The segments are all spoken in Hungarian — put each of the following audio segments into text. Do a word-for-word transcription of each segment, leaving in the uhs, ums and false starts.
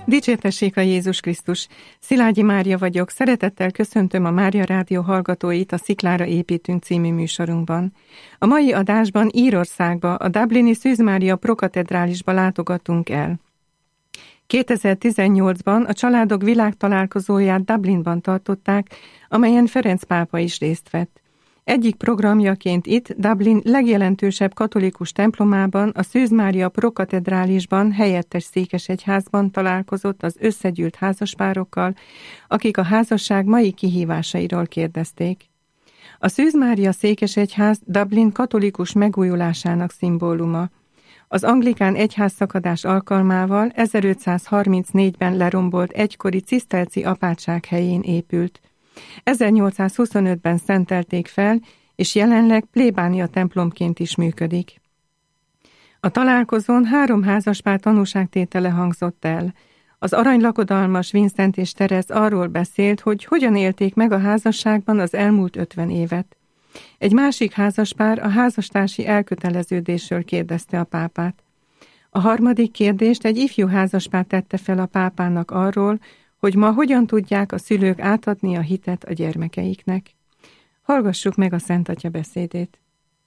Dicsértessék a Jézus Krisztus! Szilágyi Mária vagyok, szeretettel köszöntöm a Mária Rádió hallgatóit a Sziklára építünk című műsorunkban. A mai adásban Írországba, a dublini Szűz Mária prokatedrálisba látogatunk el. kétezer-tizennyolcban a családok világtalálkozóját Dublinban tartották, amelyen Ferenc pápa is részt vett. Egyik programjaként itt, Dublin legjelentősebb katolikus templomában, a Szűz Mária prokatedrálisban, helyettes székesegyházban találkozott az összegyűlt házaspárokkal, akik a házasság mai kihívásairól kérdezték. A Szűz Mária székesegyház Dublin katolikus megújulásának szimbóluma. Az anglikán egyházszakadás alkalmával ezerötszázharmincnégyben lerombolt egykori ciszterci apátság helyén épült. ezernyolcszázhuszonötben szentelték fel, és jelenleg plébánia templomként is működik. A találkozón három házaspár tanúságtétele hangzott el. Az aranylakodalmas Vincent és Terez arról beszélt, hogy hogyan élték meg a házasságban az elmúlt ötven évet. Egy másik házaspár a házastársi elköteleződésről kérdezte a pápát. A harmadik kérdést egy ifjú házaspár tette fel a pápának arról, hogy ma hogyan tudják a szülők átadni a hitet a gyermekeiknek. Hallgassuk meg a Szent Atya beszédét.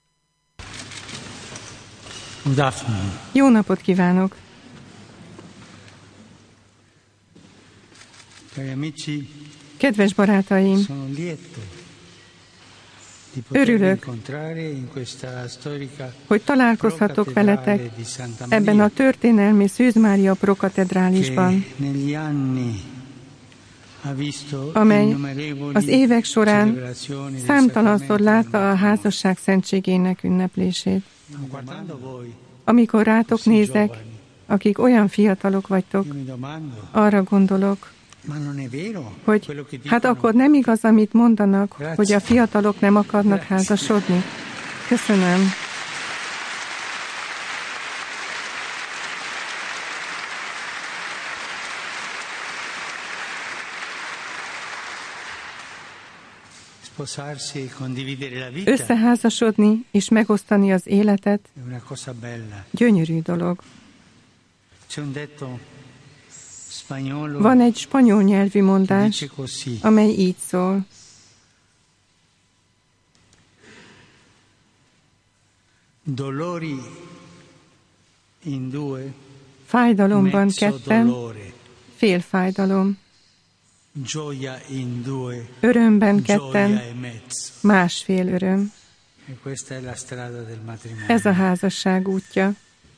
Jó napot kívánok! Kedves barátaim! Örülök, hogy találkozhatok veletek ebben a történelmi Szűz Mária prokatedrálisban, amely az évek során számtalanszor látta a házasság szentségének ünneplését. Amikor rátok nézek, akik olyan fiatalok vagytok, arra gondolok, hogy hát akkor nem igaz, amit mondanak, hogy a fiatalok nem akarnak házasodni. Köszönöm. Összeházasodni és megosztani az életet gyönyörű dolog. Van egy spanyol nyelvű mondás, amely így szól. Fájdalomban ketten, fél fájdalom. Örömben ketten, másfél öröm. Ez a házasság útja.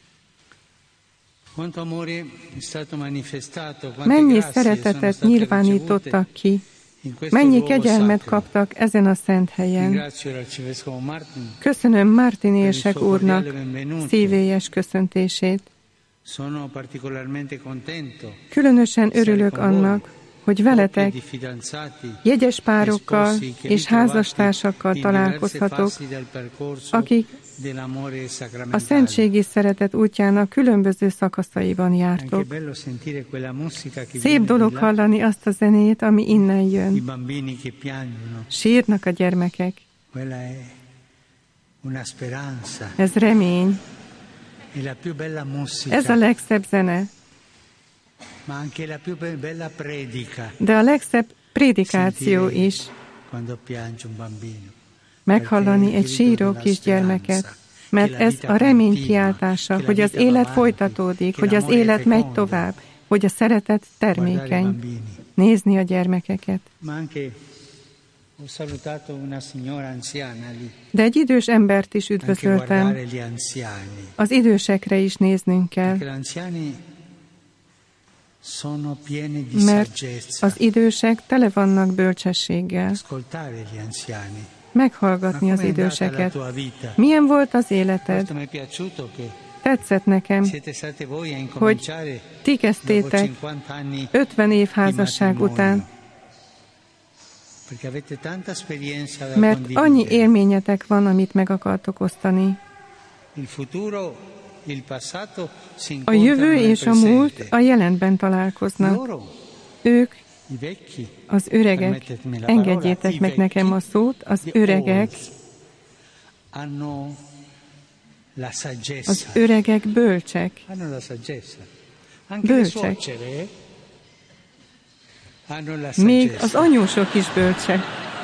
Mennyi szeretetet nyilvánítottak ki, mennyi kegyelmet kaptak ezen a szent helyen. Köszönöm Martin érsek úrnak szívélyes köszöntését. Különösen örülök annak, hogy veletek, jegyes párokkal és házastársakkal találkozhatok, akik a szentségi szeretet útjának különböző szakaszaiban jártok. Szép dolog hallani azt a zenét, ami innen jön. Sírnak a gyermekek. Ez remény. Ez a legszebb zene. De a legszebb prédikáció is. Meghallani egy síró kisgyermeket, mert ez a remény kiáltása, hogy az élet folytatódik, hogy az élet megy tovább, hogy a szeretet termékeny. Nézni a gyermekeket. De egy idős embert is üdvözöltem. Az idősekre is néznünk kell. Mert az idősek tele vannak bölcsességgel. Meghallgatni az időseket. Milyen volt az életed? Tetszett nekem, hogy ti kezdtétek ötven év házasság után, mert annyi élményetek van, amit meg akartok osztani. A jövő és a múlt a jelenben találkoznak. Ők, az öregek, engedjétek meg nekem a szót, az öregek, az öregek bölcsek. Bölcsek. Még az anyósok is bölcsek.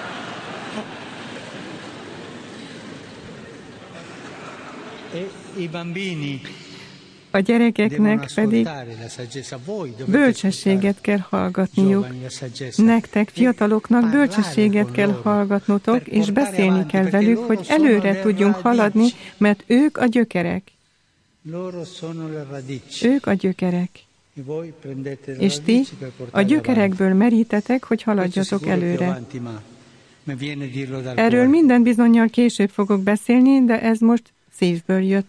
A gyerekeknek pedig bölcsességet kell hallgatniuk. Nektek, fiataloknak bölcsességet kell hallgatnotok, és beszélni kell velük, hogy előre tudjunk haladni, mert ők a gyökerek. Ők a gyökerek. És ti a gyökerekből merítetek, hogy haladjatok előre. Erről minden bizonnyal később fogok beszélni, de ez most szívből jött.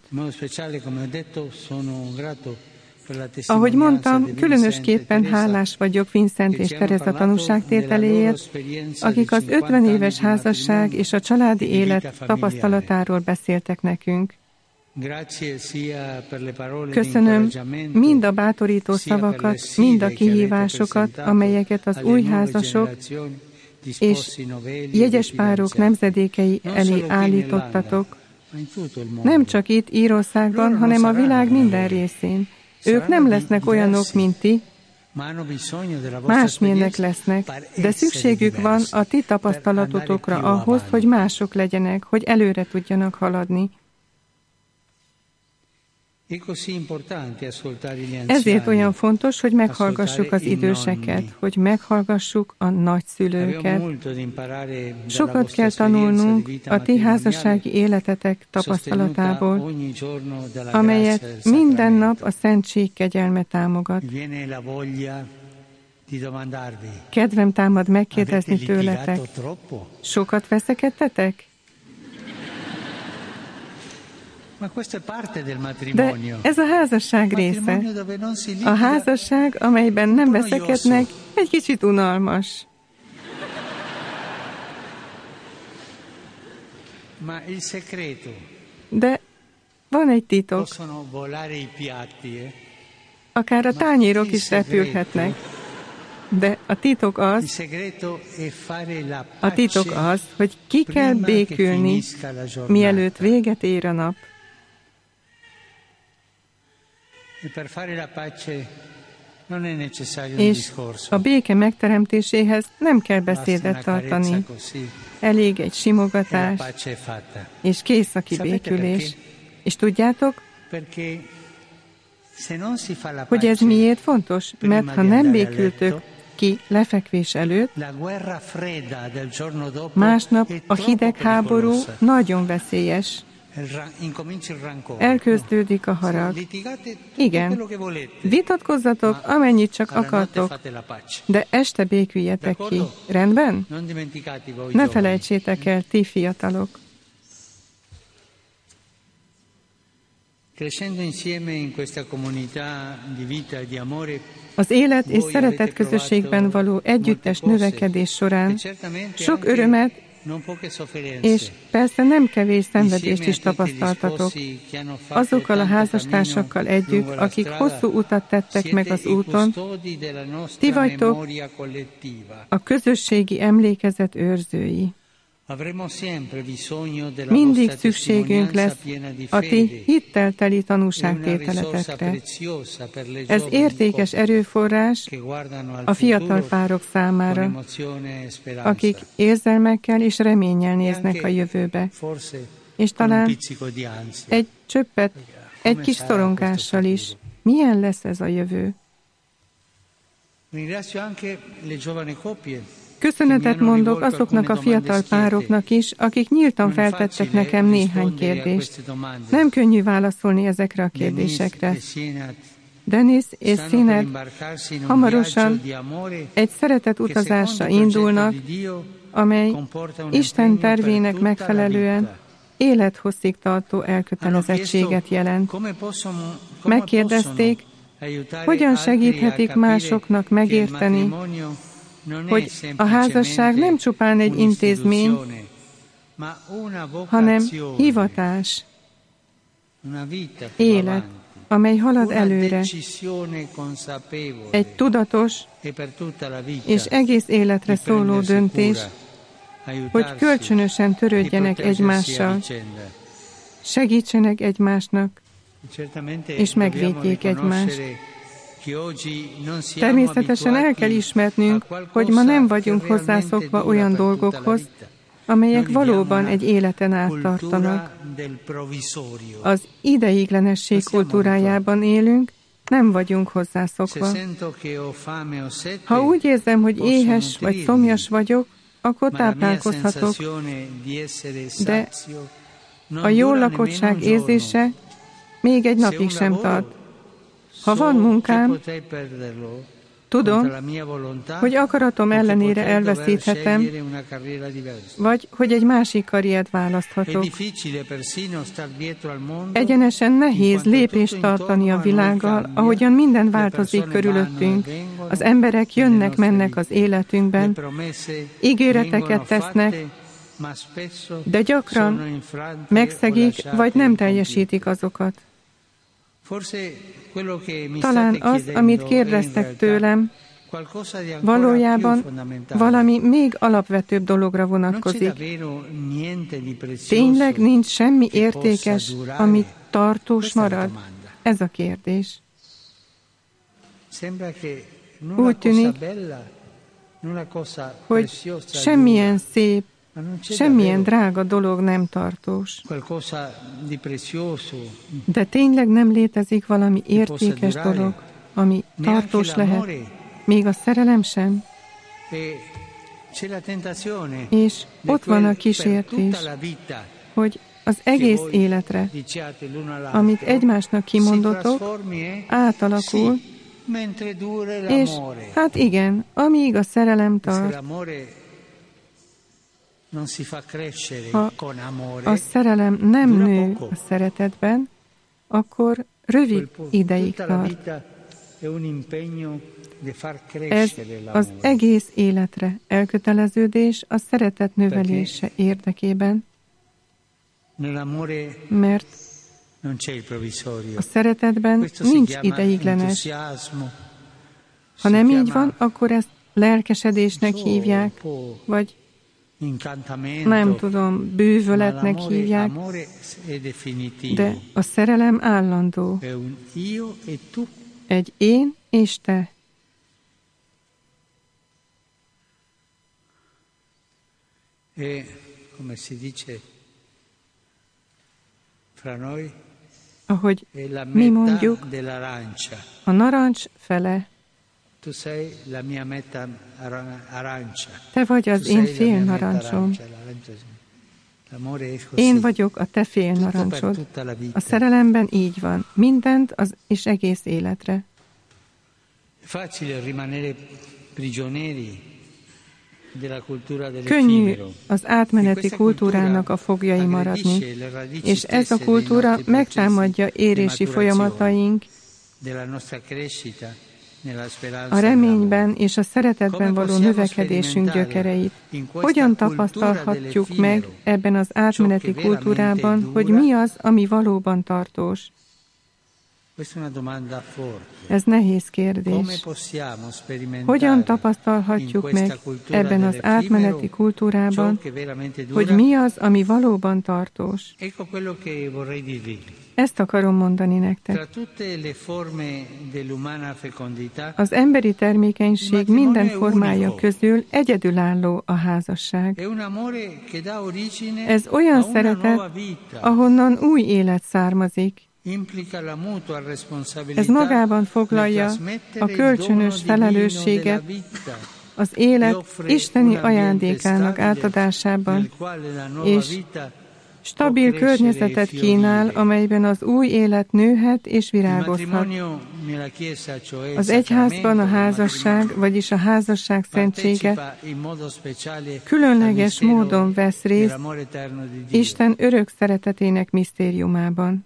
Ahogy mondtam, különösképpen hálás vagyok Vincent és Teresa tanúságtételéért, akik az ötven éves házasság és a családi élet tapasztalatáról beszéltek nekünk. Köszönöm mind a bátorító szavakat, mind a kihívásokat, amelyeket az új házasok és jegyes párok nemzedékei elé állítottatok. Nem csak itt Írországban, hanem a világ minden részén. Ők nem lesznek olyanok, mint ti, másmilyenek lesznek, de szükségük van a ti tapasztalatotokra ahhoz, hogy mások legyenek, hogy előre tudjanak haladni. Ezért olyan fontos, hogy meghallgassuk az időseket, hogy meghallgassuk a nagyszülőket. Sokat kell tanulnunk a ti házassági életetek tapasztalatából, amelyet minden nap a szentség kegyelme támogat. Kedvem támad megkérdezni tőletek, sokat veszekedtetek? De ez a házasság része. A házasság, amelyben nem veszekednek, egy kicsit unalmas. De van egy titok. Akár a tányérok is repülhetnek. De a titok az, a titok az, hogy ki kell békülni, mielőtt véget ér a nap. És a béke megteremtéséhez nem kell beszédet tartani. Elég egy simogatás, és kész a kibékülés. És tudjátok, hogy ez miért fontos? Mert ha nem békültök ki lefekvés előtt, másnap a hidegháború nagyon veszélyes. Elkezdődik a harag. Igen, vitatkozzatok, amennyit csak akartok, de este béküljetek ki. Rendben? Ne felejtsétek el, ti fiatalok. Az élet és szeretet közösségben való együttes növekedés során sok örömet és persze nem kevés szenvedést is tapasztaltatok. Azokkal a házastársakkal együtt, akik hosszú utat tettek meg az úton, ti vagytok a közösségi emlékezet őrzői. Mindig szükségünk lesz a ti hittel teli tanúságtételetekre. Ez értékes erőforrás a fiatal párok számára, akik érzelmekkel és reménnyel néznek a jövőbe, és talán egy csöppet, egy kis szorongással is. Milyen lesz ez a jövő? Köszönetet mondok azoknak a fiatal pároknak is, akik nyíltan feltettek nekem néhány kérdést. Nem könnyű válaszolni ezekre a kérdésekre. Denis és Színed hamarosan egy szeretet utazásra indulnak, amely Isten tervének megfelelően élethosszig tartó elkötelezettséget jelent. Megkérdezték, hogyan segíthetik másoknak megérteni, hogy a házasság nem csupán egy intézmény, hanem hivatás, élet, amely halad előre. Egy tudatos és egész életre szóló döntés, hogy kölcsönösen törődjenek egymással, segítsenek egymásnak, és megvédjék egymást. Természetesen el kell ismernünk, hogy ma nem vagyunk hozzászokva olyan dolgokhoz, amelyek valóban egy életen át tartanak. Az ideiglenesség kultúrájában élünk, nem vagyunk hozzászokva. Ha úgy érzem, hogy éhes vagy szomjas vagyok, akkor táplálkozhatok, de a jól lakottság érzése még egy napig sem tart. Ha van munkám, tudom, hogy akaratom ellenére elveszíthetem, vagy hogy egy másik karriert választhatok. Egyenesen nehéz lépést tartani a világgal, ahogyan minden változik körülöttünk. Az emberek jönnek-mennek az életünkben, ígéreteket tesznek, de gyakran megszegik, vagy nem teljesítik azokat. Talán az, amit kérdeztek tőlem, valójában valami még alapvetőbb dologra vonatkozik. Tényleg nincs semmi értékes, ami tartós marad? Ez a kérdés. Úgy tűnik, hogy semmilyen szép, semmilyen drága dolog nem tartós. De tényleg nem létezik valami értékes dolog, ami tartós lehet, még a szerelem sem. És ott van a kísértés, hogy az egész életre, amit egymásnak kimondotok, átalakul, és hát igen, amíg a szerelem tart. Ha a szerelem nem nő a szeretetben, akkor rövid ideig tart. Ez az egész életre elköteleződés a szeretet növelése érdekében, mert a szeretetben nincs ideiglenes. Ha nem így van, akkor ezt lelkesedésnek hívják, vagy nem tudom, bűvöletnek hívják, de a szerelem állandó. Egy én és te. Ahogy mi mondjuk, a narancs fele. Te vagy az én fél narancsom. Én vagyok a te fél narancsod. A szerelemben így van. Mindent az és egész életre. Könnyű az átmeneti kultúrának a foglyai maradni, és ez a kultúra megtámadja érési folyamataink, a reményben és a szeretetben való növekedésünk gyökereit. Hogyan tapasztalhatjuk meg ebben az átmeneti kultúrában, hogy mi az, ami valóban tartós? Ez nehéz kérdés. Hogyan tapasztalhatjuk meg ebben az átmeneti kultúrában, hogy mi az, ami valóban tartós? Ezt akarom mondani nektek. Az emberi termékenység minden formája közül egyedülálló a házasság. Ez olyan szeretet, ahonnan új élet származik. Ez magában foglalja a kölcsönös felelősséget az élet isteni ajándékának átadásában, és stabil környezetet kínál, amelyben az új élet nőhet és virágozhat. Az egyházban a házasság, vagyis a házasság szentsége különleges módon vesz részt Isten örök szeretetének misztériumában.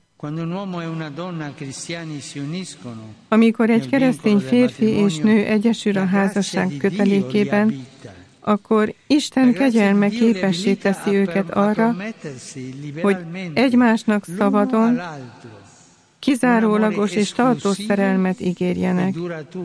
Amikor egy keresztény férfi és nő egyesül a házasság kötelékében, akkor Isten kegyelme képessé teszi őket arra, hogy egymásnak szabadon, kizárólagos és tartós szerelmet ígérjenek.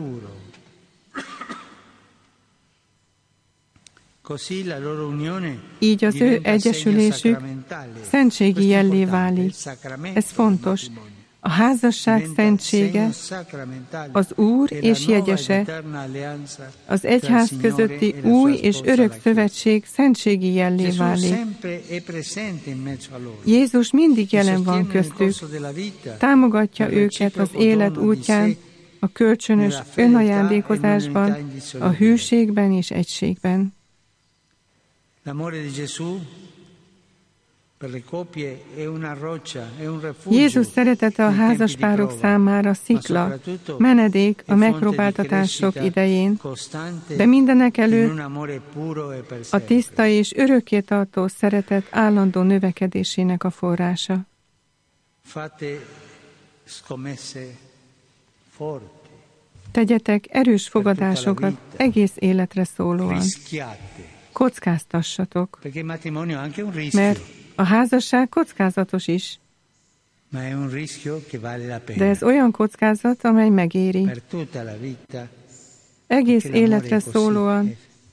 Így az ő egyesülésük szentségi jellé válik. Ez fontos, A házasság szentsége, az Úr és jegyese, az egyház közötti új és örök szövetség szentségi jellé válik. Jézus mindig jelen van köztük, támogatja őket az élet útján, a kölcsönös önajándékozásban, a hűségben és egységben. Jézus szeretete a házaspárok számára szikla, menedék a megpróbáltatások idején, de mindenek előtt a tiszta és örökké tartó szeretet állandó növekedésének a forrása. Tegyetek erős fogadásokat egész életre szólóan. Kockáztassatok, mert a házasság kockázatos is. De ez olyan kockázat, amely megéri. Egész életre szólóan,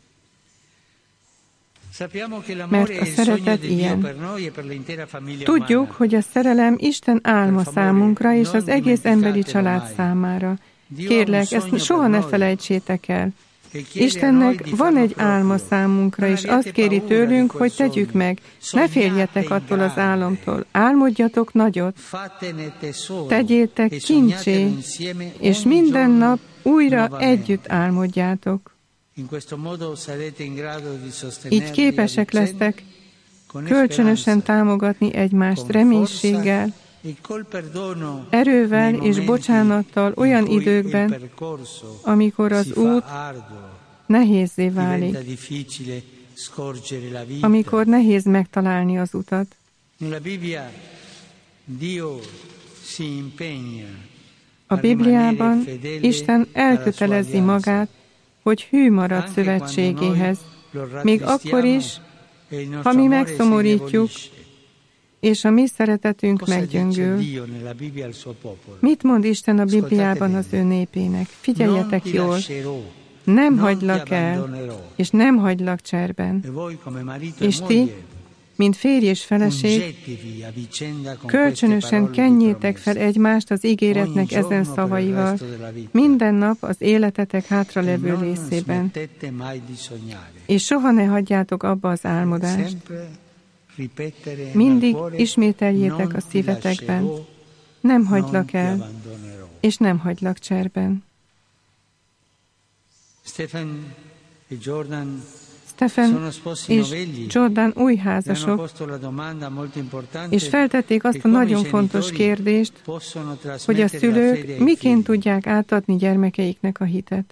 mert a szeretet ilyen. Tudjuk, hogy a szerelem Isten álma számunkra és az egész emberi család számára. Kérlek, ezt soha ne felejtsétek el. Istennek van egy álma számunkra, és azt kéri tőlünk, hogy tegyük meg. Ne féljetek attól az álomtól. Álmodjatok nagyot. Tegyétek kincsé, és minden nap újra együtt álmodjátok. Így képesek lesztek kölcsönösen támogatni egymást reménységgel, erővel és bocsánattal olyan időkben, amikor az út nehézzé válik, amikor nehéz megtalálni az utat. A Bibliában Isten elkötelezi magát, hogy hű marad szövetségéhez, még akkor is, ha mi megszomorítjuk, és a mi szeretetünk meggyöngül. Mit mond Isten a Bibliában az ő népének? Figyeljetek jól! Nem hagylak el, és nem hagylak cserben. És ti, mint férj és feleség, kölcsönösen kenjétek fel egymást az ígéretnek ezen szavaival, minden nap az életetek hátralevő részében. És soha ne hagyjátok abba az álmodást. Mindig ismételjétek a szívetekben, nem hagylak el, és nem hagylak cserben. Stephen és Jordan új házasok, és feltették azt a nagyon fontos kérdést, hogy a szülők miként tudják átadni gyermekeiknek a hitet.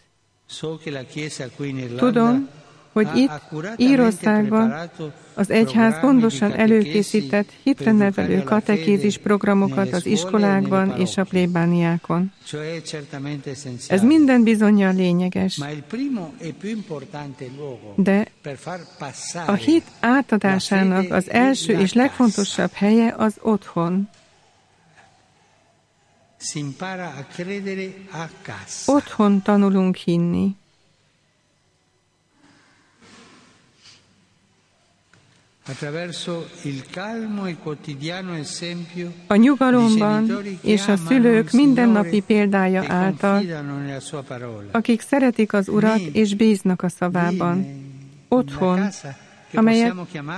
Tudom, hogy itt, Írországban az egyház gondosan előkészített hitre nevelő katekézis programokat az iskolákban és a plébániákon. Ez minden bizonnyal lényeges, de a hit átadásának az első és legfontosabb helye az otthon. Otthon tanulunk hinni. A nyugalomban és a szülők mindennapi példája által, akik szeretik az Urat és bíznak a szavában. Otthon, amelyet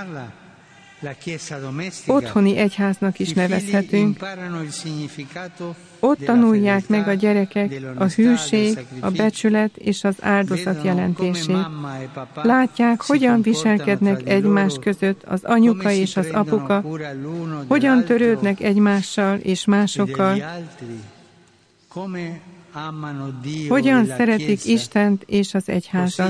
otthoni egyháznak is nevezhetünk. Ott tanulják meg a gyerekek a hűség, a becsület és az áldozat jelentését. Látják, hogyan viselkednek egymás között az anyuka és az apuka, hogyan törődnek egymással és másokkal, hogyan szeretik Istent és az egyházat.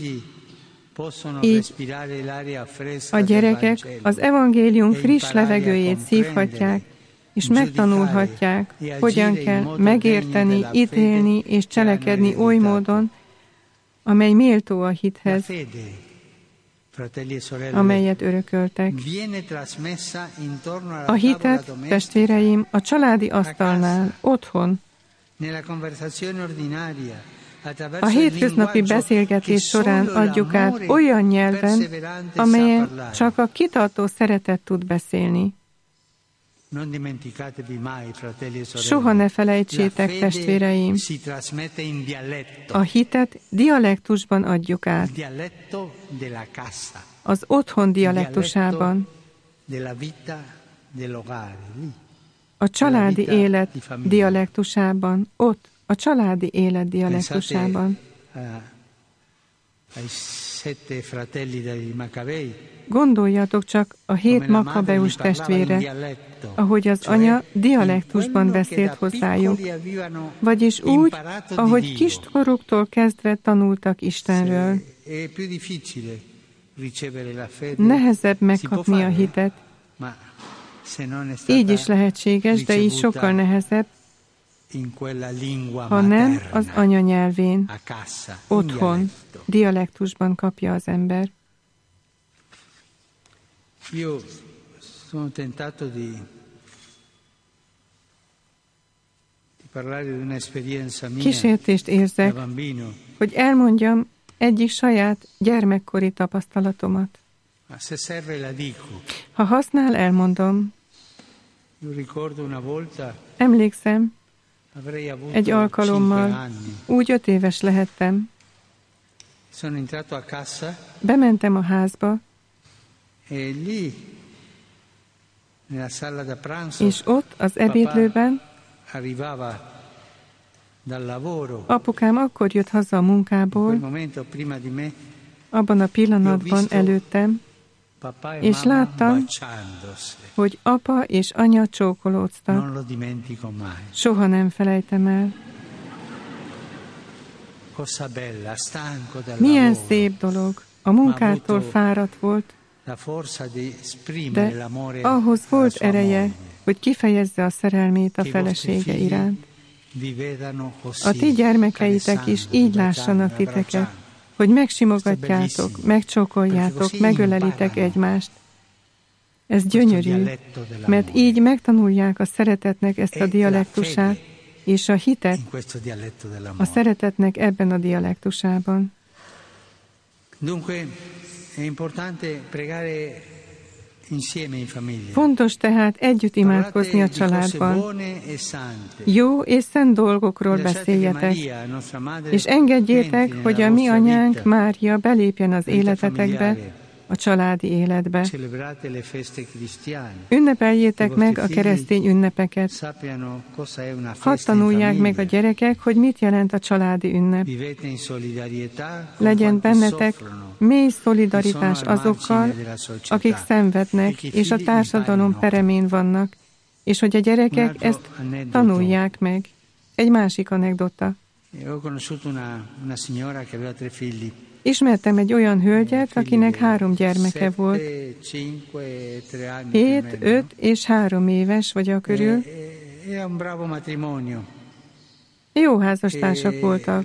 Így a gyerekek az evangélium friss levegőjét szívhatják, és megtanulhatják, hogyan kell megérteni, ítélni és cselekedni oly módon, amely méltó a hithez, amelyet örököltek. A hitet, testvéreim, a családi asztalnál, otthon, a hétköznapi beszélgetés során adjuk át olyan nyelven, amelyen csak a kitartó szeretet tud beszélni. Soha ne felejtsétek, testvéreim, a hitet dialektusban adjuk át, az otthon dialektusában, a családi élet dialektusában, ott, a családi élet dialektusában. Gondoljatok csak a hét Makabeus testvére, ahogy az anya dialektusban beszélt hozzájuk, vagyis úgy, ahogy kiskoruktól kezdve tanultak Istenről. Nehezebb megkapni a hitet. Így is lehetséges, de így sokkal nehezebb, ha nem az anyanyelvén, otthon, dialektusban kapja az ember. Io sono tentato di, di parlare di un'esperienza mia. Kísértést érzek, hogy elmondjam egyik saját gyermekkori tapasztalatomat. Se serve la dico. Ha használ, elmondom. Io ricordo una volta, emlékszem, egy alkalommal, úgy öt éves lehettem. Sono entrato a casa. Bementem a házba, E lì, nella sala da pranzo, és ott az ebédlőben arrivava dal lavoro. Apukám akkor jött haza a munkából, momento, prima di me, abban a pillanatban előttem, és láttam, hogy apa és anya csókolóztak. Soha nem felejtem el. Milyen szép dolog. A munkától fáradt volt, de ahhoz volt ereje, hogy kifejezze a szerelmét a felesége iránt. A ti gyermekeitek is így lássanak titeket, hogy megsimogatjátok, megcsókoljátok, megölelitek egymást. Ez gyönyörű, mert így megtanulják a szeretetnek ezt a dialektusát, és a hitet a szeretetnek ebben a dialektusában. Fontos tehát együtt imádkozni a családban. Jó és szent dolgokról beszéljetek, és engedjétek, hogy a mi anyánk Mária belépjen az életetekbe, a családi életbe. Ünnepeljétek meg a keresztény ünnepeket. Hadd tanulják meg a gyerekek, hogy mit jelent a családi ünnep. Legyen bennetek mély szolidaritás azokkal, akik szenvednek, és a társadalom peremén vannak, és hogy a gyerekek ezt tanulják meg. Egy másik anekdota. Ismertem egy olyan hölgyet, akinek három gyermeke volt. Hét, öt és három éves vagy a körül. Jó házastársak voltak.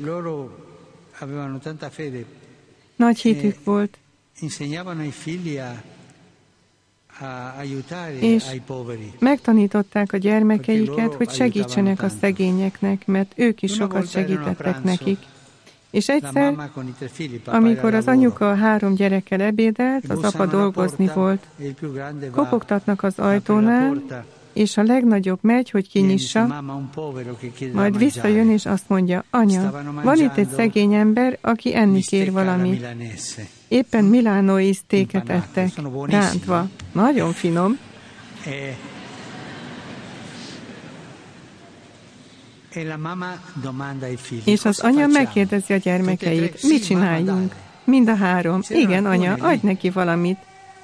Nagy hitük volt. És megtanították a gyermekeiket, hogy segítsenek a szegényeknek, mert ők is sokat segítettek nekik. És egyszer, amikor az anyuka a három gyerekkel ebédelt, az apa dolgozni volt. Kopogtatnak az ajtónál, és a legnagyobb megy, hogy kinyissa, majd visszajön, és azt mondja, anya, van itt egy szegény ember, aki enni kér valamit. Éppen milánói sztéket ettek, rántva. Nagyon finom. És az anya megkérdezi a gyermekeit, mit csináljunk? Mind a három. Igen, anya, adj neki valamit.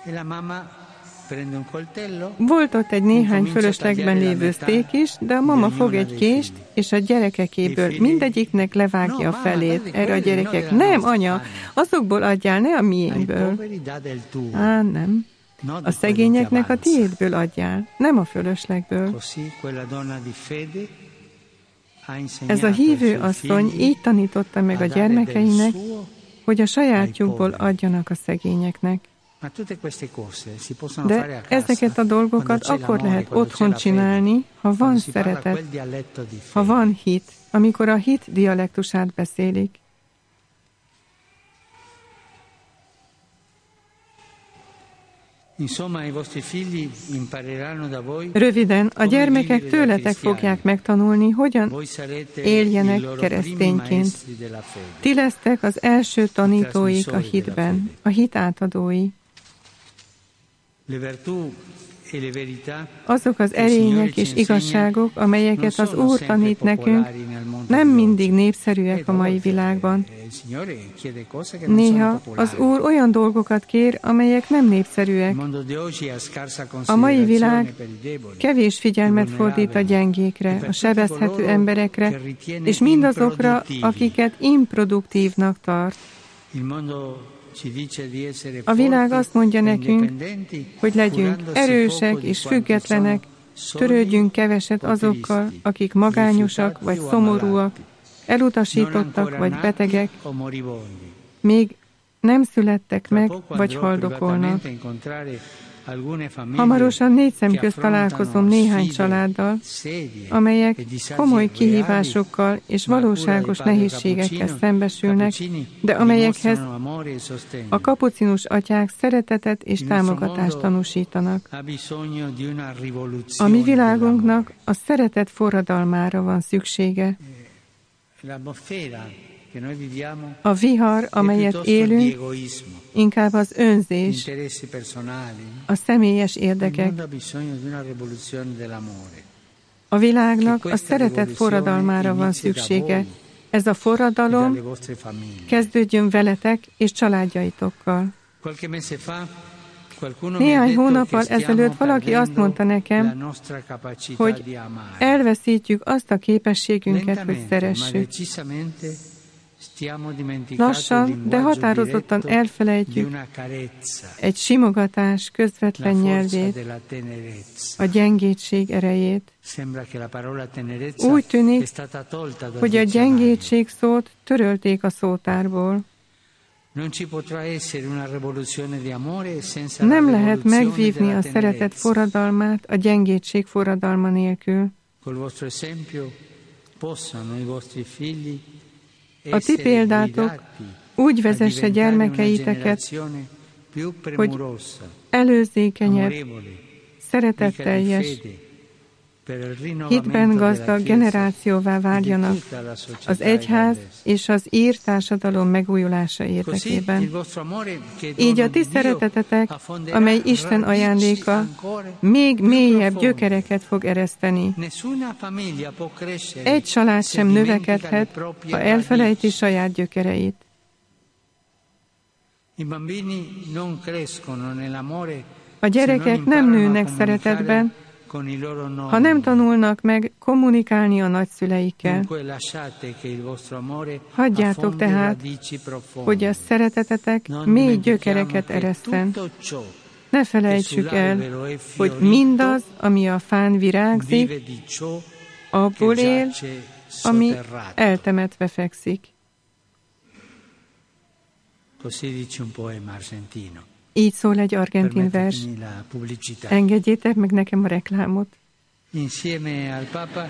Volt ott egy néhány fölöslegben lévő szték is, de a mama fog egy kést, és a gyerekekéből mindegyiknek levágja a felét. Erre a gyerekek, nem, anya, azokból adjál, ne a miénkből. Á, nem. A szegényeknek a tiédből adjál, nem a fölöslegből. Ez a hívő asszony így tanította meg a gyermekeinek, hogy a sajátjukból adjanak a szegényeknek. De ezeket a dolgokat akkor lehet otthon csinálni, ha van szeretet, ha van hit, amikor a hit dialektusát beszélik. Röviden, a gyermekek tőletek fogják megtanulni, hogyan éljenek keresztényként. Ti lesztek az első tanítóik a hitben, a hit átadói. Azok az erények és igazságok, amelyeket az Úr tanít nekünk, nem mindig népszerűek a mai világban. Néha az Úr olyan dolgokat kér, amelyek nem népszerűek. A mai világ kevés figyelmet fordít a gyengékre, a sebezhető emberekre, és mindazokra, akiket improduktívnak tart. A világ azt mondja nekünk, hogy legyünk erősek és függetlenek, törődjünk keveset azokkal, akik magányosak vagy szomorúak, elutasítottak vagy betegek, még nem születtek meg vagy haldokolnak. Hamarosan négy szem közt találkozom néhány családdal, amelyek komoly kihívásokkal és valóságos nehézségekkel szembesülnek, de amelyekhez a kapucinus atyák szeretetet és támogatást tanúsítanak. A mi világunknak a szeretet forradalmára van szüksége. A vihar, amelyet élünk, inkább az önzés, a személyes érdekek. A világnak a szeretet forradalmára van szüksége. Ez a forradalom kezdődjön veletek és családjaitokkal. Néhány hónappal ezelőtt valaki azt mondta nekem, hogy elveszítjük azt a képességünket, hogy szeressük. Lassan, de határozottan elfelejtjük egy simogatás közvetlen nyelvét, a gyengétség erejét. Úgy tűnik, hogy a gyengétség szót törölték a szótárból. Nem lehet megvívni a szeretet forradalmát a gyengétség forradalma nélkül. A ti példátok úgy vezesse gyermekeiteket, hogy előzékenyebb, szeretetteljes, hitben gazdag generációvá váljanak az egyház és az ír társadalom megújulása érdekében. Így a ti szeretetetek, amely Isten ajándéka, még mélyebb gyökereket fog ereszteni. Egy család sem növekedhet, ha elfelejti saját gyökereit. A gyerekek nem nőnek szeretetben, ha nem tanulnak meg kommunikálni a nagyszüleikkel. Hagyjátok tehát, hogy a szeretetetetek mély gyökereket ereszten. Ne felejtsük el, hogy mindaz, ami a fán virágzik, abból él, ami eltemetve fekszik. Így szól egy argentin vers. Engedjétek meg nekem a reklámot. Insieme al Papa,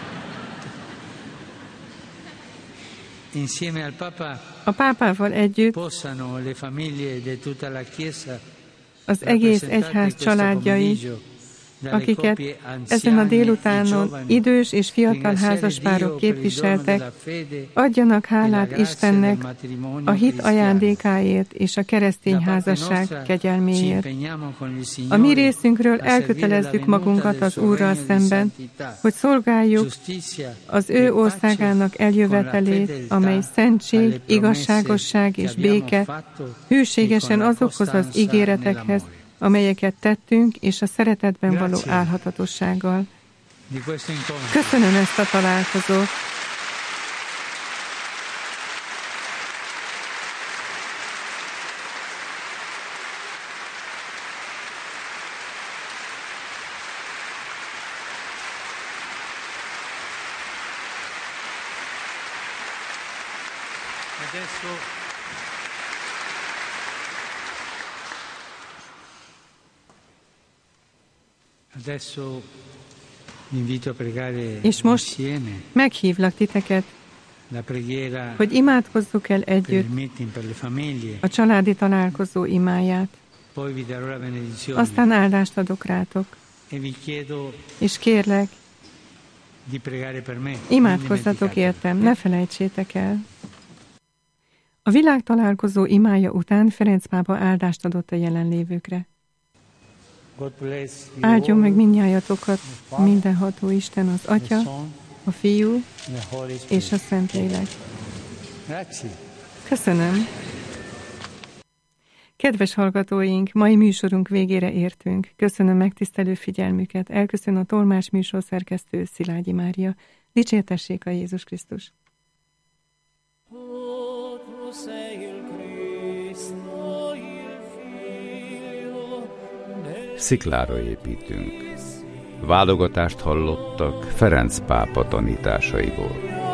insieme al Papa, a pápával együtt possano le famiglie di tutta la Chiesa, az egész egyház családjai, akiket ezen a délutánon idős és fiatal házaspárok képviseltek, adjanak hálát Istennek a hit ajándékáért és a keresztény házasság kegyelméért. A mi részünkről elkötelezzük magunkat az Úrral szemben, hogy szolgáljuk az ő országának eljövetelét, amely szentség, igazságosság és béke, hűségesen azokhoz az ígéretekhez, amelyeket tettünk, és a szeretetben való állhatatossággal. Köszönöm ezt a találkozót! És most meghívlak titeket, hogy imádkozzuk el együtt a családi találkozó imáját. poi vi darò la benedizione. Aztán áldást adok rátok. E vi chiedo És kérlek, di pregare per me. imádkozzatok értem, ne felejtsétek el. A világtalálkozó imája után Ferenc pápa áldást adott a jelenlévőkre. Áldjon meg mindnyájatokat a mindenható Isten, az Atya, a Fiú és a Szentlélek. Köszönöm. Kedves hallgatóink, mai műsorunk végére értünk. Köszönöm megtisztelő figyelmüket. Elköszön a tolmás műsorszerkesztő Szilágyi Mária. Dicsértessék a Jézus Krisztus! Sziklára építünk. Válogatást hallottak Ferenc pápa tanításaiból.